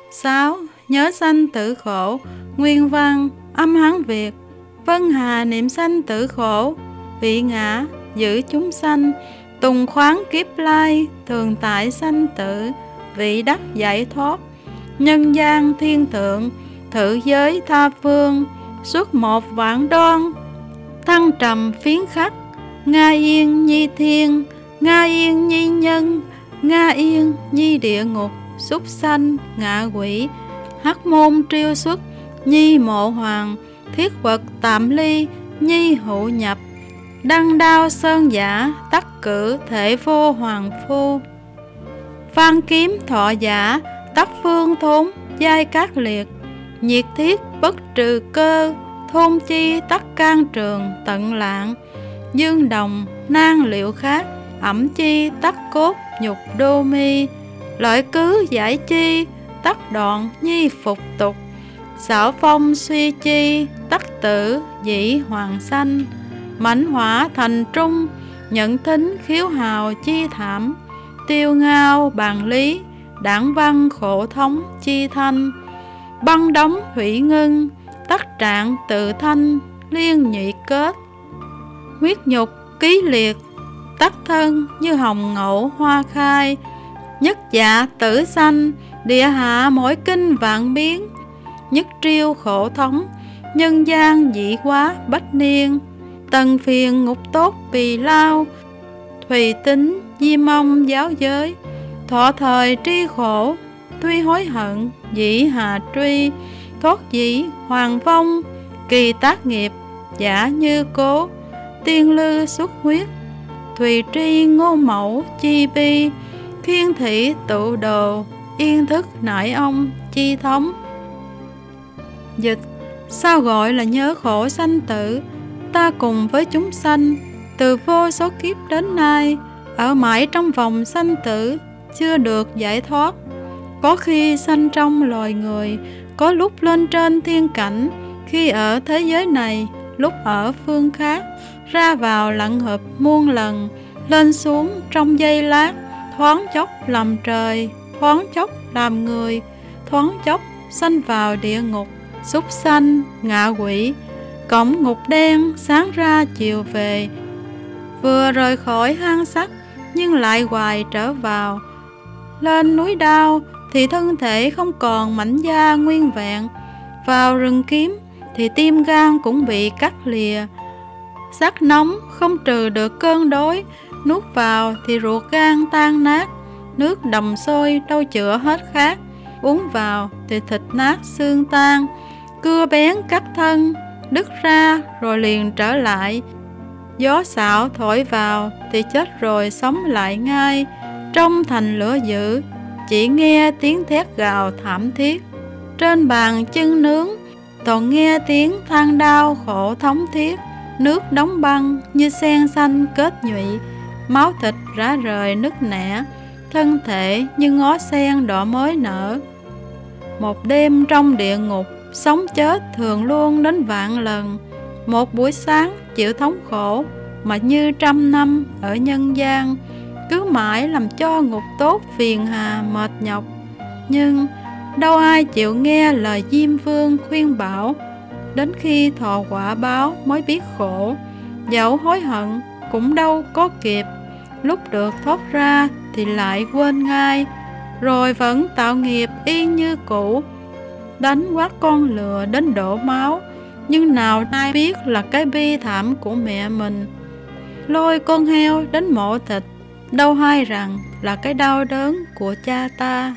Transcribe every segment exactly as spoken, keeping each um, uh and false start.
sáu. Nhớ sanh tử khổ. Nguyên văn âm Hán Việt. Vân hà niệm sanh tử khổ, vị ngã giữ chúng sanh. Tùng khoáng kiếp lai, thường tại sanh tử, vị đắc giải thoát. Nhân gian thiên thượng, thử giới tha phương. Suốt một vạn đoan, thăng trầm phiến khắc. Nga yên nhi thiên, Nga yên nhi nhân, Nga yên nhi địa ngục. Súc sanh ngạ quỷ, hắc môn triêu xuất. Nhi mộ hoàng, thiết vật tạm ly. Nhi hụ nhập, đăng đao sơn giả. Tắc cử thể vô hoàng phu. Phan kiếm thọ giả, tắc phương thốn giai các liệt. Nhiệt thiết bất trừ cơ, thôn chi tắc can trường tận lạng. Dương đồng nan liệu khác, ẩm chi tắc cốt nhục đô mi. Lợi cứ giải chi, tắc đoạn nhi phục tục. Xảo phong suy chi, tắc tử dĩ hoàng sanh. Mãnh hỏa thành trung, nhận thính khiếu hào chi thảm. Tiêu ngao bàn lý, đảng văn khổ thống chi thanh. Băng đóng thủy ngưng, tắc trạng tự thanh. Liên nhụy kết, huyết nhục ký liệt. Tắc thân như hồng ngộ hoa khai. Nhất dạ tử sanh, địa hạ mỗi kinh vạn biến. Nhất triêu khổ thống, nhân gian dị quá bách niên. Tần phiền ngục tốt bì lao, thùy tính di mong giáo giới. Thọ thời tri khổ, tuy hối hận dĩ hà truy. Thoát dĩ hoàng vong, kỳ tác nghiệp giả như cố. Tiên lư xuất huyết, thùy tri ngô mẫu chi bi. Thiên thị tụ đồ, yên thức nại ông chi thống. Dịch: sao gọi là nhớ khổ sanh tử? Ta cùng với chúng sanh, từ vô số kiếp đến nay, ở mãi trong vòng sanh tử, chưa được giải thoát. Có khi sanh trong loài người, có lúc lên trên thiên cảnh. Khi ở thế giới này, lúc ở phương khác. Ra vào lặng hợp muôn lần, lên xuống trong giây lát. Thoáng chốc làm trời, thoáng chốc làm người, thoáng chốc sanh vào địa ngục. Súc sanh ngạ quỷ, cổng ngục đen sáng ra chiều về. Vừa rời khỏi hang sắt, nhưng lại hoài trở vào. Lên núi đao thì thân thể không còn mảnh da nguyên vẹn. Vào rừng kiếm thì tim gan cũng bị cắt lìa. Sắc nóng không trừ được cơn đói, nuốt vào thì ruột gan tan nát. Nước đầm sôi đâu chữa hết khát, uống vào thì thịt nát xương tan. Cưa bén cắt thân, đứt ra rồi liền trở lại. Gió xảo thổi vào thì chết rồi sống lại ngay. Trong thành lửa dữ, chỉ nghe tiếng thét gào thảm thiết. Trên bàn chân nướng, toàn nghe tiếng than đau khổ thống thiết. Nước đóng băng như sen xanh kết nhụy, máu thịt rã rời nứt nẻ. Thân thể như ngó sen đỏ mới nở. Một đêm trong địa ngục, sống chết thường luôn đến vạn lần. Một buổi sáng chịu thống khổ, mà như trăm năm ở nhân gian. Cứ mãi làm cho ngục tốt phiền hà mệt nhọc. Nhưng đâu ai chịu nghe lời Diêm Vương khuyên bảo. Đến khi thọ quả báo mới biết khổ. Dẫu hối hận cũng đâu có kịp. Lúc được thoát ra thì lại quên ngay. Rồi vẫn tạo nghiệp y như cũ. Đánh quát con lừa đến đổ máu, nhưng nào ai biết là cái bi thảm của mẹ mình. Lôi con heo đến mổ thịt, đâu hay rằng là cái đau đớn của cha ta.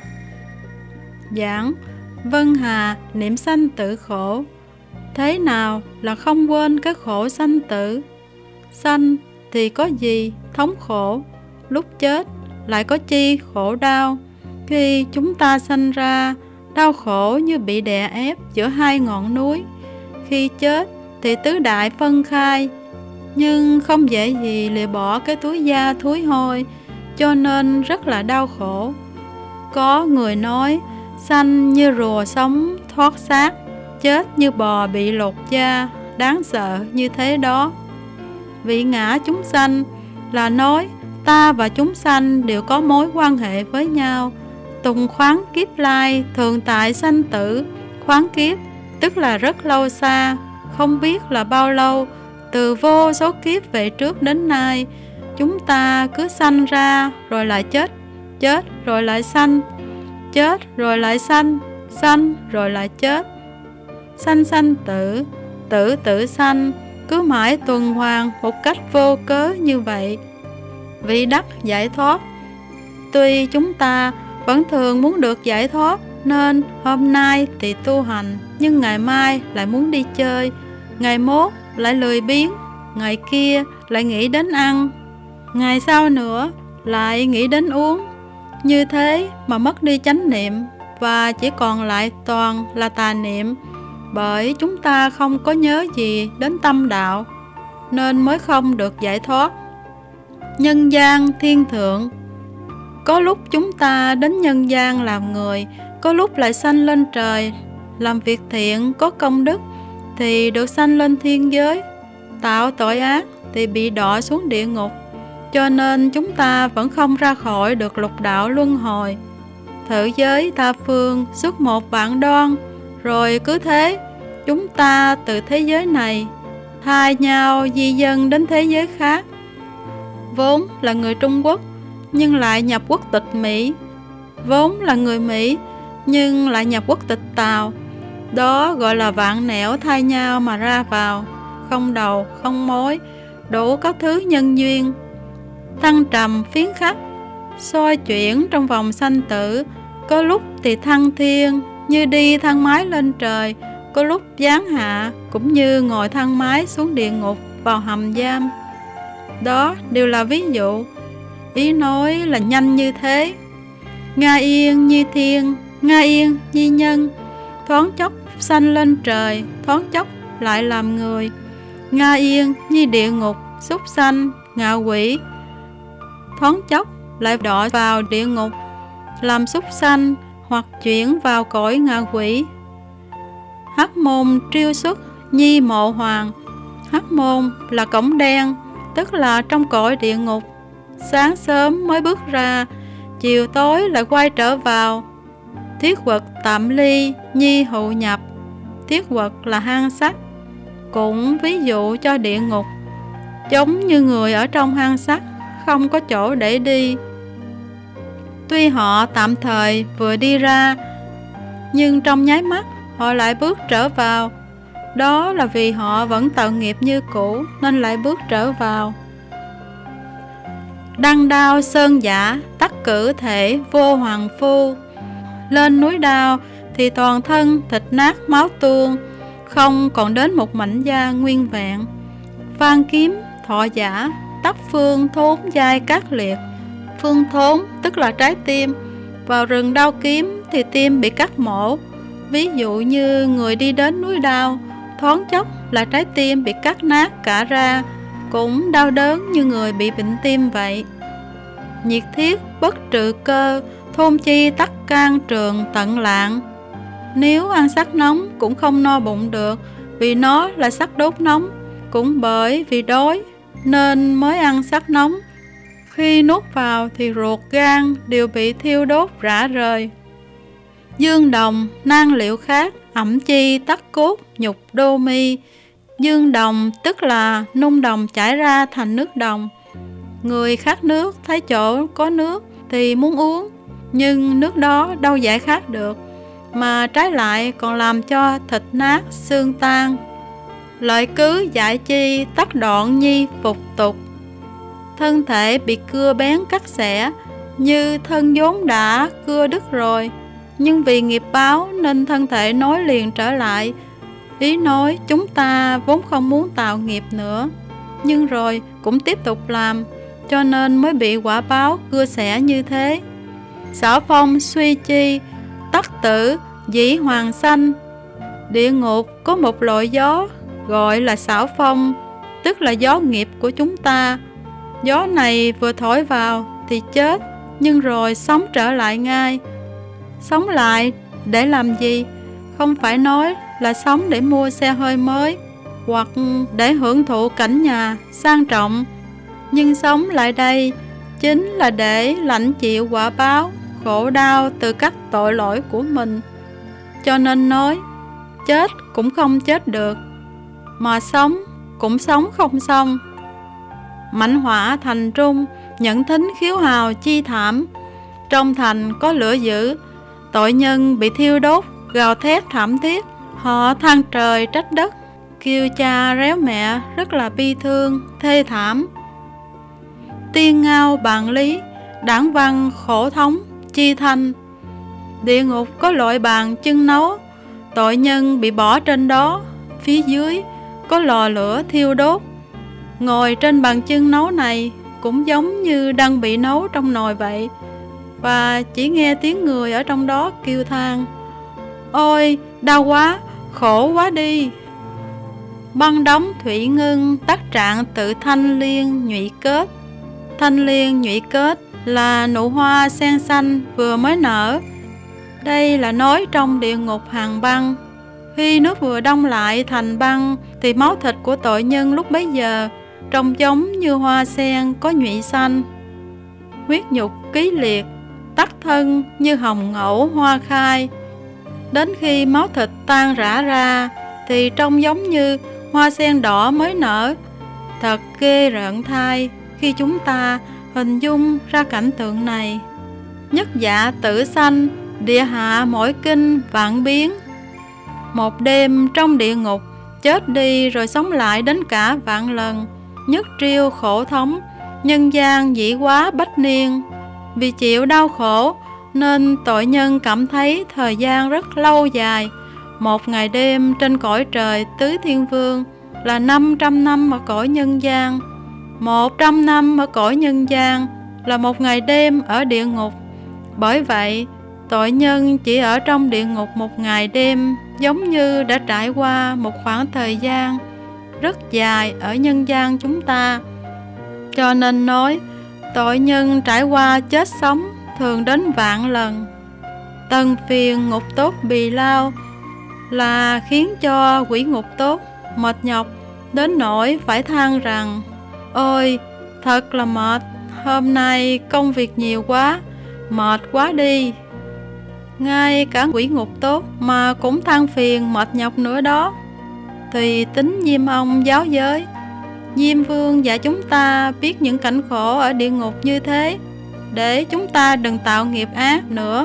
Giảng: Vân hà niệm sanh tử khổ. Thế nào là không quên cái khổ sanh tử? Sanh thì có gì thống khổ, lúc chết lại có chi khổ đau. Khi chúng ta sanh ra, đau khổ như bị đè ép giữa hai ngọn núi. Khi chết thì tứ đại phân khai, nhưng không dễ gì lìa bỏ cái túi da thúi hôi, cho nên rất là đau khổ. Có người nói sanh như rùa sống thoát xác, chết như bò bị lột da, đáng sợ như thế đó. Vị ngã chúng sanh là nói ta và chúng sanh đều có mối quan hệ với nhau. Tùng khoáng kiếp lai, thường tại sanh tử. Khoáng kiếp tức là rất lâu xa, không biết là bao lâu. Từ vô số kiếp về trước đến nay, chúng ta cứ sanh ra rồi lại chết, chết rồi lại sanh, chết rồi lại sanh, sanh rồi lại chết. Sanh sanh tử, tử tử sanh, cứ mãi tuần hoàn một cách vô cớ như vậy. Vị đắc giải thoát. Tuy chúng ta vẫn thường muốn được giải thoát, nên hôm nay thì tu hành, nhưng ngày mai lại muốn đi chơi, ngày mốt lại lười biếng, ngày kia lại nghĩ đến ăn, ngày sau nữa lại nghĩ đến uống. Như thế mà mất đi chánh niệm, và chỉ còn lại toàn là tà niệm. Bởi chúng ta không có nhớ gì đến tâm đạo, nên mới không được giải thoát. Nhân gian thiên thượng. Có lúc chúng ta đến nhân gian làm người, có lúc lại sanh lên trời. Làm việc thiện có công đức thì được sanh lên thiên giới, tạo tội ác thì bị đọa xuống địa ngục. Cho nên chúng ta vẫn không ra khỏi được lục đạo luân hồi. Thử giới tha phương suốt một vạn đoan, rồi cứ thế chúng ta từ thế giới này thay nhau di dân đến thế giới khác. Vốn là người Trung Quốc nhưng lại nhập quốc tịch Mỹ, vốn là người Mỹ nhưng lại nhập quốc tịch Tàu. Đó gọi là vạn nẻo thay nhau mà ra vào, không đầu không mối, đủ các thứ nhân duyên. Thăng trầm phiến khắc, xoay chuyển trong vòng sanh tử. Có lúc thì thăng thiên như đi thang máy lên trời, có lúc giáng hạ cũng như ngồi thang máy xuống địa ngục, vào hầm giam. Đó đều là ví dụ. Ý nói là nhanh như thế. Nga yên như thiên, Nga yên như nhân, thoáng chốc sanh lên trời, thoáng chốc lại làm người. Nga yên như địa ngục, súc sanh, ngạ quỷ, thoáng chốc lại đọa vào địa ngục, làm súc sanh hoặc chuyển vào cõi ngạ quỷ. Hắc môn triêu xuất nhi mộ hoàng. Hắc môn là cổng đen, tức là trong cõi địa ngục. Sáng sớm mới bước ra, chiều tối lại quay trở vào. Thiết quật tạm ly nhi hụ nhập. Thiết quật là hang sắt, cũng ví dụ cho địa ngục, giống như người ở trong hang sắt, không có chỗ để đi. Tuy họ tạm thời vừa đi ra, nhưng trong nháy mắt họ lại bước trở vào. Đó là vì họ vẫn tạo nghiệp như cũ, nên lại bước trở vào. Đăng đao sơn giả, tắc cử thể vô hoàng phu. Lên núi đao thì toàn thân thịt nát máu tuôn, không còn đến một mảnh da nguyên vẹn. Phan kiếm thọ giả, tắc phương thốn dai cát liệt. Phương thốn tức là trái tim. Vào rừng đao kiếm thì tim bị cắt mổ. Ví dụ như người đi đến núi đao, thoáng chốc là trái tim bị cắt nát cả ra, cũng đau đớn như người bị bệnh tim vậy. Nhiệt thiết bất trự cơ, thôn chi tắc can trường tận lạng. Nếu ăn sắc nóng cũng không no bụng được, vì nó là sắc đốt nóng. Cũng bởi vì đói nên mới ăn sắc nóng. Khi nuốt vào thì ruột gan đều bị thiêu đốt rã rời. Dương đồng nan liệu khác, ẩm chi tắc cốt nhục đô mi. Dương đồng tức là nung đồng chảy ra thành nước đồng. Người khát nước thấy chỗ có nước thì muốn uống, nhưng nước đó đâu giải khát được, mà trái lại còn làm cho thịt nát xương tan. Lợi cứ giải chi tắc đoạn nhi phục tục. Thân thể bị cưa bén cắt xẻ, như thân vốn đã cưa đứt rồi, nhưng vì nghiệp báo nên thân thể nối liền trở lại. Ý nói chúng ta vốn không muốn tạo nghiệp nữa, nhưng rồi cũng tiếp tục làm, cho nên mới bị quả báo cưa xẻ như thế. Xảo phong suy chi, tắc tử dĩ hoàng sanh. Địa ngục có một loại gió gọi là xảo phong, tức là gió nghiệp của chúng ta. Gió này vừa thổi vào thì chết, nhưng rồi sống trở lại ngay. Sống lại để làm gì? Không phải nói là sống để mua xe hơi mới, hoặc để hưởng thụ cảnh nhà sang trọng, nhưng sống lại đây chính là để lãnh chịu quả báo khổ đau từ các tội lỗi của mình. Cho nên nói, chết cũng không chết được, mà sống cũng sống không xong. Mãnh hỏa thành trung, nhẫn thính khiếu hào chi thảm. Trong thành có lửa dữ, tội nhân bị thiêu đốt, gào thét thảm thiết. Họ than trời trách đất, kêu cha réo mẹ, rất là bi thương, thê thảm. Tiên ngao bàn lý, đảng văn khổ thống, chi thanh. Địa ngục có loại bàn chân nấu, tội nhân bị bỏ trên đó. Phía dưới có lò lửa thiêu đốt. Ngồi trên bàn chân nấu này cũng giống như đang bị nấu trong nồi vậy. Và chỉ nghe tiếng người ở trong đó kêu than: ôi, đau quá, khổ quá đi. Băng đóng thủy ngưng, tác trạng tự thanh liên nhụy kết. Thanh liên nhụy kết là nụ hoa sen xanh vừa mới nở. Đây là nói trong địa ngục hàng băng. Khi nước vừa đông lại thành băng thì máu thịt của tội nhân lúc bấy giờ trông giống như hoa sen có nhụy xanh. Huyết nhục ký liệt, tắc thân như hồng ngẫu hoa khai. Đến khi máu thịt tan rã ra thì trông giống như hoa sen đỏ mới nở. Thật ghê rợn thai khi chúng ta hình dung ra cảnh tượng này. Nhất dạ tử sanh, địa hạ mỗi kinh vạn biến. Một đêm trong địa ngục, chết đi rồi sống lại đến cả vạn lần. Nhất triêu khổ thống, nhân gian dĩ quá bách niên. Vì chịu đau khổ nên tội nhân cảm thấy thời gian rất lâu dài. Một ngày đêm trên cõi trời tứ thiên vương là năm trăm năm ở cõi nhân gian. Một trăm năm ở cõi nhân gian là một ngày đêm ở địa ngục. Bởi vậy, tội nhân chỉ ở trong địa ngục một ngày đêm giống như đã trải qua một khoảng thời gian rất dài ở nhân gian chúng ta. Cho nên nói, tội nhân trải qua chết sống thường đến vạn lần. Tần phiền ngục tốt bì lao là khiến cho quỷ ngục tốt mệt nhọc đến nỗi phải than rằng: ôi, thật là mệt, hôm nay công việc nhiều quá, mệt quá đi. Ngay cả quỷ ngục tốt mà cũng than phiền mệt nhọc nữa đó. Thì tính Diêm Ông giáo giới, Diêm Vương dạy chúng ta biết những cảnh khổ ở địa ngục như thế, để chúng ta đừng tạo nghiệp ác nữa.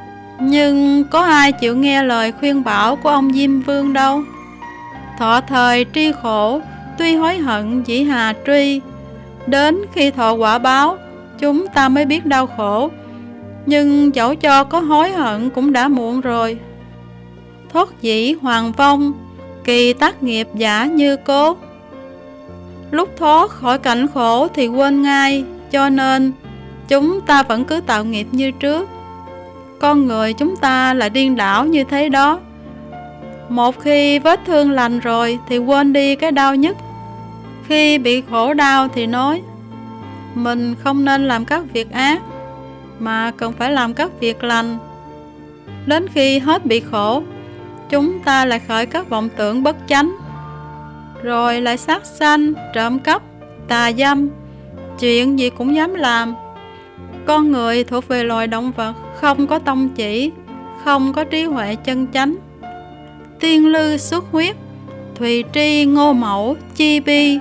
Nhưng có ai chịu nghe lời khuyên bảo của ông Diêm Vương đâu. Thọ thời tri khổ, tuy hối hận dĩ hà truy. Đến khi thọ quả báo, chúng ta mới biết đau khổ. Nhưng dẫu cho có hối hận cũng đã muộn rồi. Thoát dĩ hoàng vong, kỳ tác nghiệp giả như cố. Lúc thoát khỏi cảnh khổ thì quên ngay. Cho nên chúng ta vẫn cứ tạo nghiệp như trước. Con người chúng ta là điên đảo như thế đó. Một khi vết thương lành rồi thì quên đi cái đau nhất. Khi bị khổ đau thì nói mình không nên làm các việc ác, mà cần phải làm các việc lành. Đến khi hết bị khổ, chúng ta lại khởi các vọng tưởng bất chánh, rồi lại sát sanh, trộm cắp, tà dâm, chuyện gì cũng dám làm. Con người thuộc về loài động vật, không có tông chỉ, không có trí huệ chân chánh. Tiên lư xuất huyết, thùy tri ngô mẫu chi bi.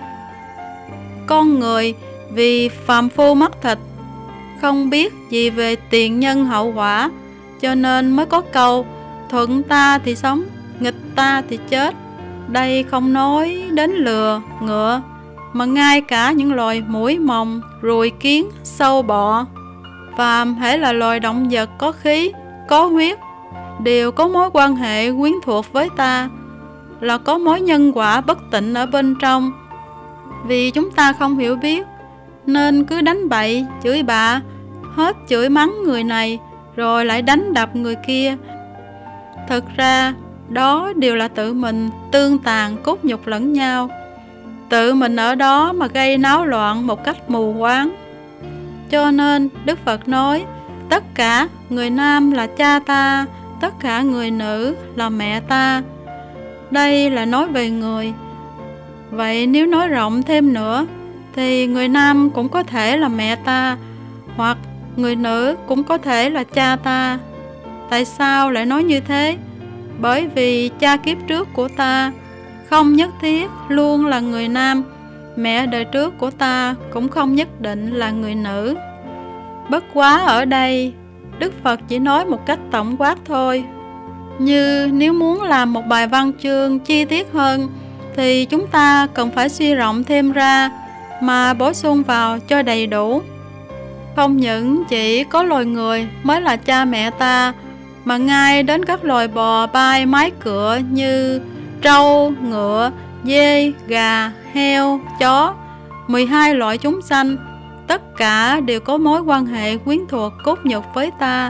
Con người vì phàm phu mất thịt, không biết gì về tiền nhân hậu quả, cho nên mới có câu thuận ta thì sống, nghịch ta thì chết. Đây không nói đến lừa, ngựa, mà ngay cả những loài muỗi mồng, ruồi kiến, sâu bọ, phàm hễ là loài động vật có khí, có huyết, đều có mối quan hệ quyến thuộc với ta, là có mối nhân quả bất tịnh ở bên trong. Vì chúng ta không hiểu biết nên cứ đánh bậy, chửi bạ, hết chửi mắng người này rồi lại đánh đập người kia. Thực ra đó đều là tự mình tương tàn cốt nhục lẫn nhau, tự mình ở đó mà gây náo loạn một cách mù quáng. Cho nên Đức Phật nói tất cả người nam là cha ta, tất cả người nữ là mẹ ta. Đây là nói về người. Vậy nếu nói rộng thêm nữa thì người nam cũng có thể là mẹ ta, hoặc người nữ cũng có thể là cha ta. Tại sao lại nói như thế? Bởi vì cha kiếp trước của ta không nhất thiết luôn là người nam, mẹ đời trước của ta cũng không nhất định là người nữ. Bất quá ở đây, Đức Phật chỉ nói một cách tổng quát thôi. Như nếu muốn làm một bài văn chương chi tiết hơn, thì chúng ta cần phải suy rộng thêm ra, mà bổ sung vào cho đầy đủ. Không những chỉ có loài người mới là cha mẹ ta, mà ngay đến các loài bò bay mái cựa như trâu, ngựa, dê, gà, heo, chó, mười hai loại chúng sanh, tất cả đều có mối quan hệ quyến thuộc cốt nhục với ta.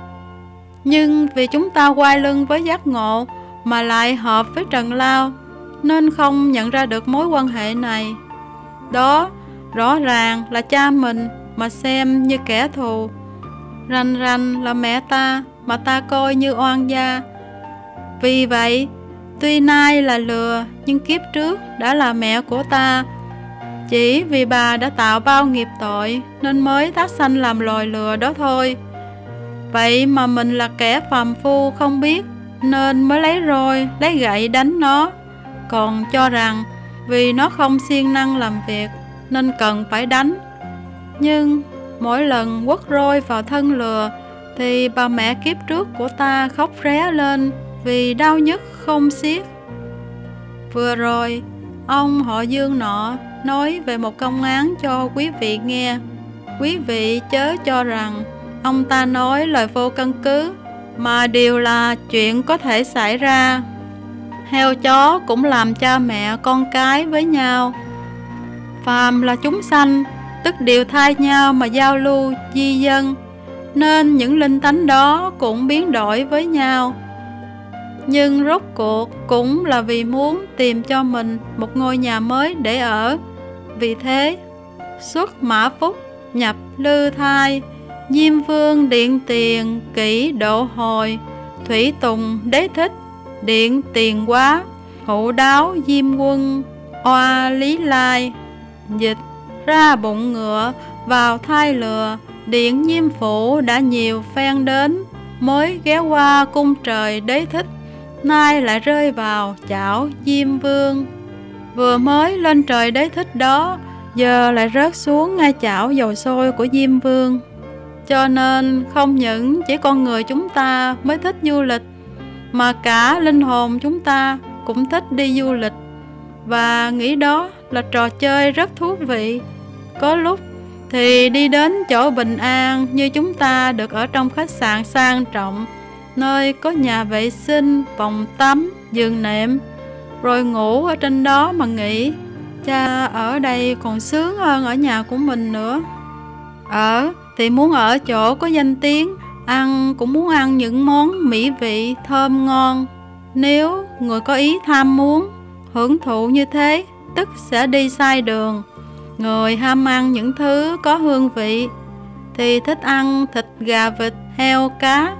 Nhưng vì chúng ta quay lưng với giác ngộ mà lại hợp với trần lao, nên không nhận ra được mối quan hệ này. Đó rõ ràng là cha mình mà xem như kẻ thù, rành rành là mẹ ta mà ta coi như oan gia. Vì vậy, tuy nay là lừa, nhưng kiếp trước đã là mẹ của ta. Chỉ vì bà đã tạo bao nghiệp tội nên mới thác sanh làm loài lừa đó thôi. Vậy mà mình là kẻ phàm phu không biết, nên mới lấy roi, lấy gậy đánh nó, còn cho rằng vì nó không siêng năng làm việc nên cần phải đánh. Nhưng mỗi lần quất roi vào thân lừa thì bà mẹ kiếp trước của ta khóc ré lên vì đau nhức không xiết. Vừa rồi, ông họ Dương nọ nói về một công án cho quý vị nghe. Quý vị chớ cho rằng ông ta nói lời vô căn cứ, mà đều là chuyện có thể xảy ra. Heo chó cũng làm cha mẹ con cái với nhau. Phàm là chúng sanh, tức đều thay nhau mà giao lưu di dân, nên những linh tánh đó cũng biến đổi với nhau. Nhưng rốt cuộc cũng là vì muốn tìm cho mình một ngôi nhà mới để ở. Vì thế, xuất Mã Phúc, nhập Lư Thai, Diêm Vương điện tiền kỷ độ hồi, Thủy Tùng đế thích điện tiền quá, Hữu đáo Diêm Quân oa Lý Lai. Dịch ra bụng ngựa vào thai lừa, điện Diêm Phủ đã nhiều phen đến, mới ghé qua cung trời đế thích, nay lại rơi vào chảo Diêm Vương. Vừa mới lên trời đế thích đó, giờ lại rớt xuống ngay chảo dầu sôi của Diêm Vương. Cho nên không những chỉ con người chúng ta mới thích du lịch, mà cả linh hồn chúng ta cũng thích đi du lịch, và nghĩ đó là trò chơi rất thú vị. Có lúc thì đi đến chỗ bình an như chúng ta được ở trong khách sạn sang trọng, nơi có nhà vệ sinh, phòng tắm, giường nệm, rồi ngủ ở trên đó mà nghĩ, cha ở đây còn sướng hơn ở nhà của mình nữa. Ở thì muốn ở chỗ có danh tiếng, ăn cũng muốn ăn những món mỹ vị thơm ngon. Nếu người có ý tham muốn hưởng thụ như thế, tức sẽ đi sai đường. Người ham ăn những thứ có hương vị thì thích ăn thịt gà, vịt, heo, cá.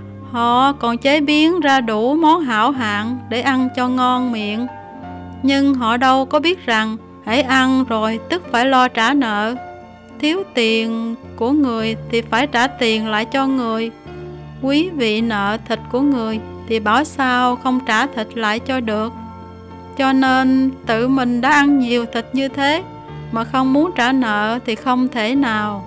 Họ còn chế biến ra đủ món hảo hạng để ăn cho ngon miệng. Nhưng họ đâu có biết rằng hãy ăn rồi tức phải lo trả nợ. Thiếu tiền của người thì phải trả tiền lại cho người. Quý vị nợ thịt của người thì bảo sao không trả thịt lại cho được. Cho nên tự mình đã ăn nhiều thịt như thế mà không muốn trả nợ thì không thể nào.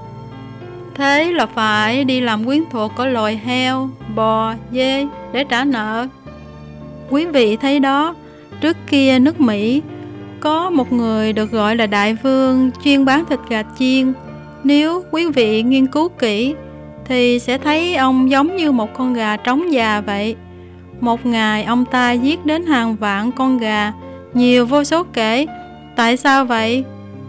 Thế là phải đi làm quyến thuộc của loài heo, bò, dê để trả nợ. Quý vị thấy đó, trước kia nước Mỹ có một người được gọi là đại vương chuyên bán thịt gà chiên. Nếu quý vị nghiên cứu kỹ thì sẽ thấy ông giống như một con gà trống già vậy. Một ngày ông ta giết đến hàng vạn con gà, nhiều vô số kể. Tại sao vậy?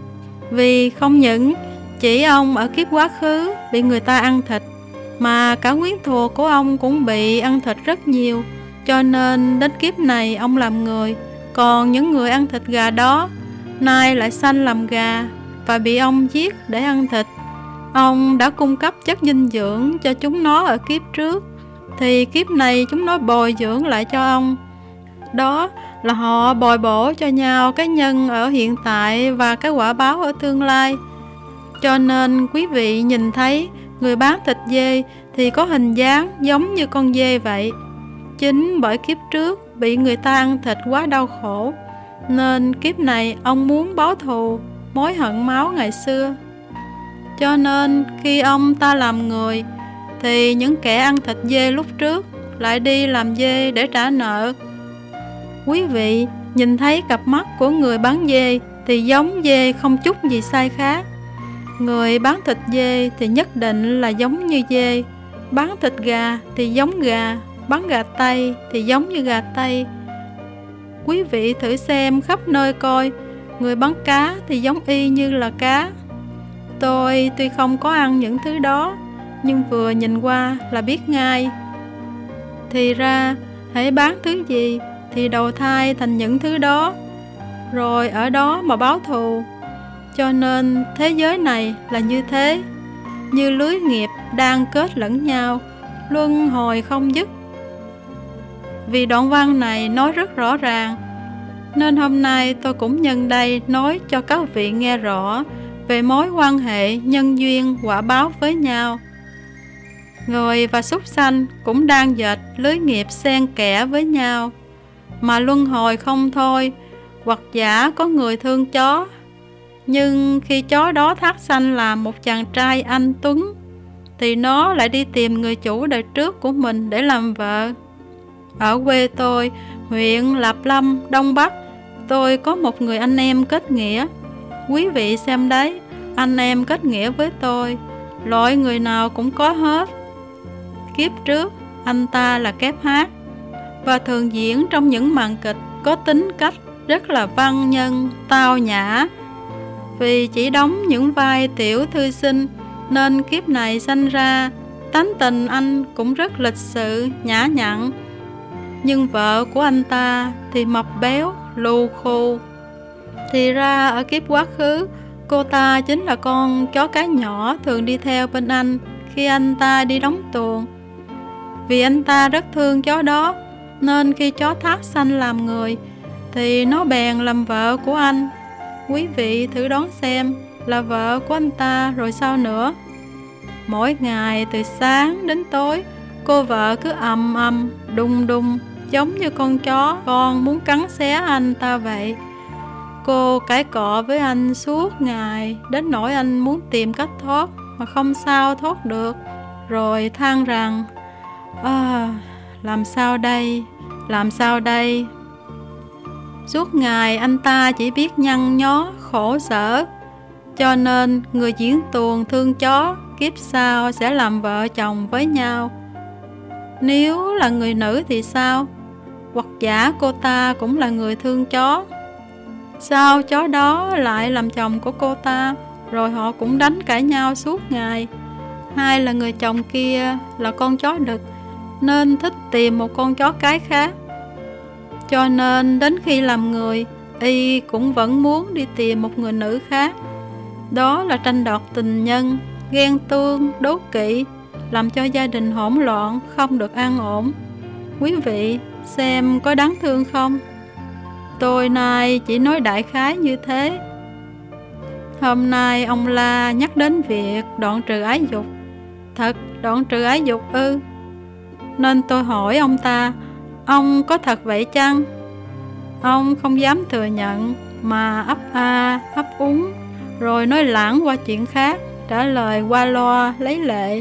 Vì không những chỉ ông ở kiếp quá khứ bị người ta ăn thịt, mà cả quyến thuộc của ông cũng bị ăn thịt rất nhiều. Cho nên đến kiếp này ông làm người, còn những người ăn thịt gà đó nay lại sanh làm gà và bị ông giết để ăn thịt. Ông đã cung cấp chất dinh dưỡng cho chúng nó ở kiếp trước, thì kiếp này chúng nó bồi dưỡng lại cho ông. Đó là họ bồi bổ cho nhau cái nhân ở hiện tại và cái quả báo ở tương lai. Cho nên quý vị nhìn thấy người bán thịt dê thì có hình dáng giống như con dê vậy. Chính bởi kiếp trước bị người ta ăn thịt quá đau khổ, nên kiếp này ông muốn báo thù mối hận máu ngày xưa. Cho nên khi ông ta làm người, thì những kẻ ăn thịt dê lúc trước lại đi làm dê để trả nợ. Quý vị nhìn thấy cặp mắt của người bán dê thì giống dê không chút gì sai khác. Người bán thịt dê thì nhất định là giống như dê, bán thịt gà thì giống gà, bán gà Tây thì giống như gà Tây. Quý vị thử xem khắp nơi coi, người bán cá thì giống y như là cá. Tôi tuy không có ăn những thứ đó, nhưng vừa nhìn qua là biết ngay. Thì ra, hãy bán thứ gì thì đầu thai thành những thứ đó, rồi ở đó mà báo thù. Cho nên thế giới này là như thế, như lưới nghiệp đang kết lẫn nhau, luân hồi không dứt. Vì đoạn văn này nói rất rõ ràng, nên hôm nay tôi cũng nhân đây nói cho các vị nghe rõ về mối quan hệ nhân duyên quả báo với nhau. Người và súc sanh cũng đang dệt lưới nghiệp xen kẽ với nhau, mà luân hồi không thôi. Hoặc giả có người thương chó, nhưng khi chó đó thác sanh làm một chàng trai anh tuấn, thì nó lại đi tìm người chủ đời trước của mình để làm vợ. Ở quê tôi, huyện Lạp Lâm, Đông Bắc, tôi có một người anh em kết nghĩa. Quý vị xem đấy, anh em kết nghĩa với tôi, loại người nào cũng có hết. Kiếp trước, anh ta là kép hát, và thường diễn trong những màn kịch có tính cách rất là văn nhân, tao nhã. Vì chỉ đóng những vai tiểu thư sinh, nên kiếp này sanh ra, tánh tình anh cũng rất lịch sự, nhã nhặn. Nhưng vợ của anh ta thì mập béo, lù khù. Thì ra ở kiếp quá khứ, cô ta chính là con chó cái nhỏ thường đi theo bên anh khi anh ta đi đóng tuồng. Vì anh ta rất thương chó đó, nên khi chó thác sanh làm người, thì nó bèn làm vợ của anh. Quý vị thử đoán xem, là vợ của anh ta rồi sao nữa? Mỗi ngày từ sáng đến tối, cô vợ cứ ầm ầm, đùng đùng, giống như con chó con muốn cắn xé anh ta vậy. Cô cãi cọ với anh suốt ngày, đến nỗi anh muốn tìm cách thoát mà không sao thoát được. Rồi than rằng, à, làm sao đây, làm sao đây? Suốt ngày anh ta chỉ biết nhăn nhó, khổ sở. Cho nên người diễn tuồng thương chó, kiếp sau sẽ làm vợ chồng với nhau. Nếu là người nữ thì sao? Hoặc giả cô ta cũng là người thương chó. Sao chó đó lại làm chồng của cô ta, rồi họ cũng đánh cãi nhau suốt ngày? Hay là người chồng kia là con chó đực, nên thích tìm một con chó cái khác? Cho nên đến khi làm người, y cũng vẫn muốn đi tìm một người nữ khác. Đó là tranh đoạt tình nhân, ghen tuông, đố kỵ, làm cho gia đình hỗn loạn, không được an ổn. Quý vị xem có đáng thương không? Tôi nay chỉ nói đại khái như thế. Hôm nay ông La nhắc đến việc đoạn trừ ái dục. Thật đoạn trừ ái dục ư? Nên tôi hỏi ông ta, ông có thật vậy chăng? Ông không dám thừa nhận, mà ấp a ấp úng, rồi nói lãng qua chuyện khác, trả lời qua loa lấy lệ.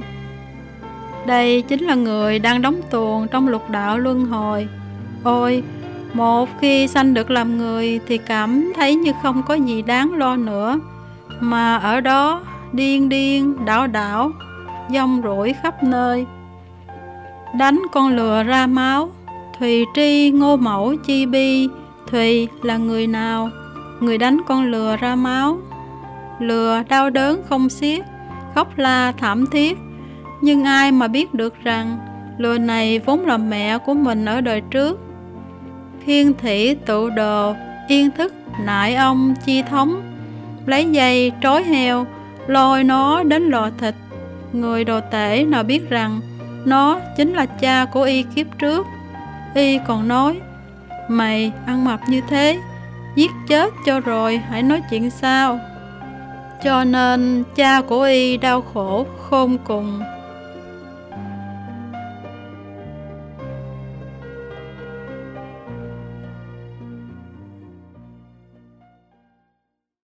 Đây chính là người đang đóng tuồng trong lục đạo luân hồi. Ôi, một khi sanh được làm người thì cảm thấy như không có gì đáng lo nữa, mà ở đó điên điên đảo đảo, dông rủi khắp nơi. Đánh con lừa ra máu, Thùy tri ngô mẫu chi bi. Thùy là người nào? Người đánh con lừa ra máu. Lừa đau đớn không xiết, khóc la thảm thiết. Nhưng ai mà biết được rằng lừa này vốn là mẹ của mình ở đời trước. Thiên thị tự đồ, yên thức nại ông chi thống. Lấy dây trói heo, lôi nó đến lò thịt. Người đồ tể nào biết rằng nó chính là cha của y kiếp trước. Y còn nói, mày ăn mập như thế, giết chết cho rồi hãy nói chuyện sao. Cho nên cha của y đau khổ khôn cùng.